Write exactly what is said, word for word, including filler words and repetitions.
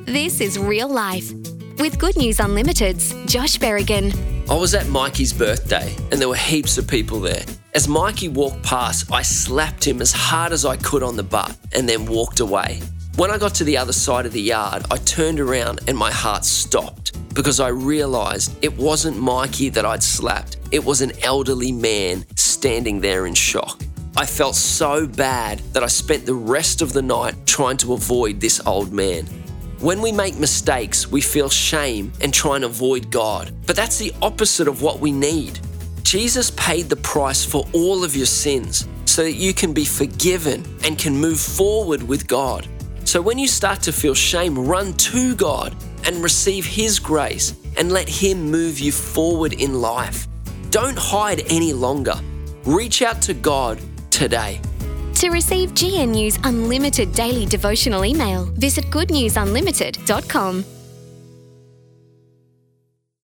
This is Real Life with Good News Unlimited's Josh Berrigan. I was at Mikey's birthday and there were heaps of people there. As Mikey walked past, I slapped him as hard as I could on the butt and then walked away. When I got to the other side of the yard, I turned around and my heart stopped because I realised it wasn't Mikey that I'd slapped. It was an elderly man standing there in shock. I felt so bad that I spent the rest of the night trying to avoid this old man. When we make mistakes, we feel shame and try and avoid God. But that's the opposite of what we need. Jesus paid the price for all of your sins so that you can be forgiven and can move forward with God. So when you start to feel shame, run to God and receive His grace and let Him move you forward in life. Don't hide any longer. Reach out to God today. To receive G N U's unlimited daily devotional email, visit good news unlimited dot com.